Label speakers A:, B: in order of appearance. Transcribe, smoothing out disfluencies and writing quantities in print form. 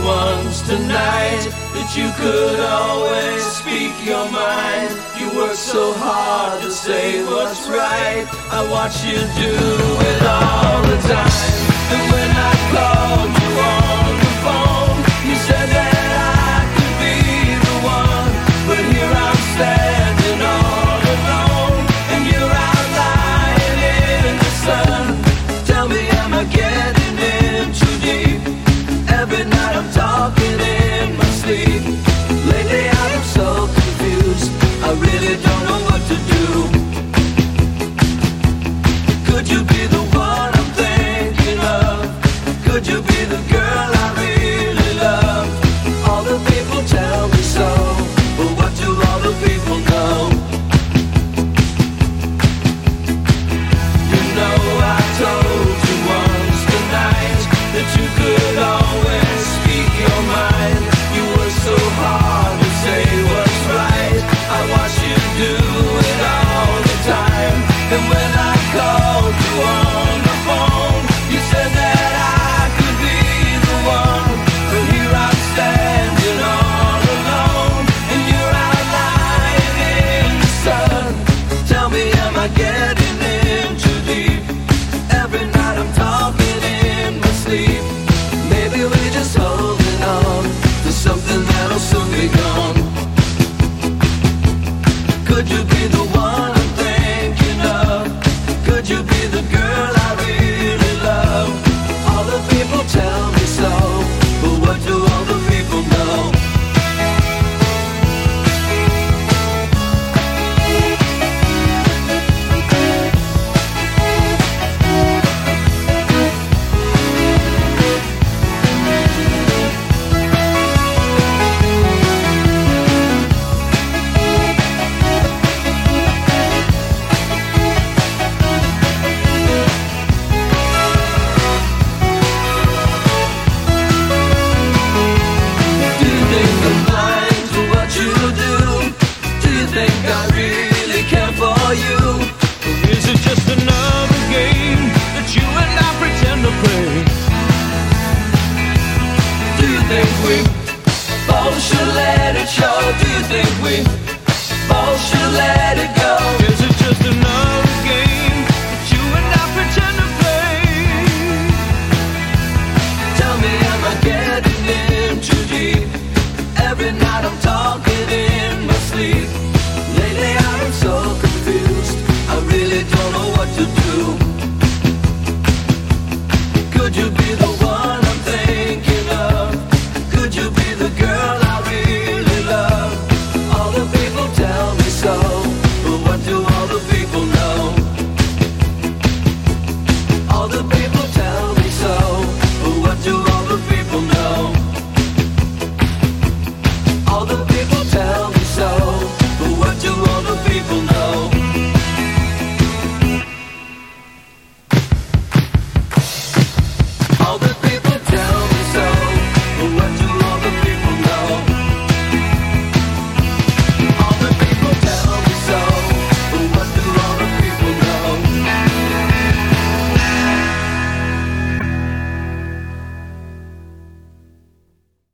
A: once tonight that you could always speak your mind. You work so hard to say what's right. I watch you do it all the time. And when I called you on the phone, you said that I could be the one. But here I'm standing all alone, and you're out lying in the sun. Tell me, am I getting in too deep? Every night I'm talking in my sleep. Lately I've been so confused, I really don't know what to do. Could you be the one I'm thinking of? Could you be the girl I really love? All the people tell me so, but what do all the people know? You know I told you once tonight that you could always speak your mind. You work so hard to say what's right. I watch you do it all the time. And when I called you on the phone, you said that I could be the one. But here I'm standing all alone, and you're out lying in the sun. Tell me, am I getting in too deep? Every night I'm talking in my sleep. Maybe we're just holding on to something that'll soon be gone. Could you be the one I'm thinking of? Could you be the girl I really love? All the people tell me so, but what do all the people know? Both should let it show. Do you think we both should let it go?